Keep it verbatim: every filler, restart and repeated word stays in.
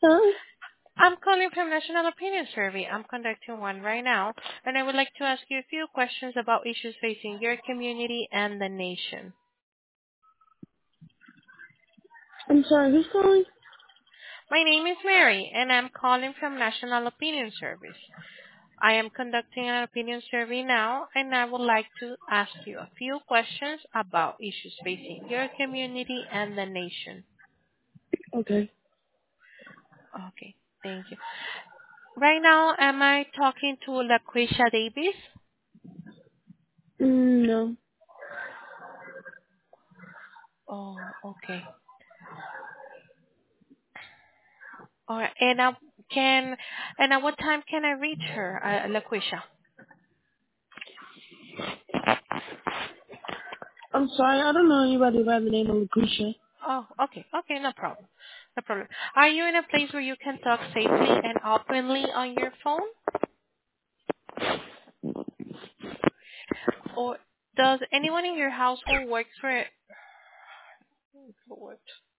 Huh? I'm calling from National Opinion Survey. I'm conducting one right now, and I would like to ask you a few questions about issues facing your community and the nation. I'm sorry, who's calling? My name is Mary, and I'm calling from National Opinion Service. I am conducting an opinion survey now, and I would like to ask you a few questions about issues facing your community and the nation. Okay. Okay, thank you. Right now, am I talking to LaQuisha Davis? Mm, no. Oh, okay. All right. And uh, can and at what time can I reach her, uh, LaQuisha? I'm sorry, I don't know anybody by the name of Lucretia. Oh, okay. Okay, no problem. No problem. Are you in a place where you can talk safely and openly on your phone? Or does anyone in your household work for Lord.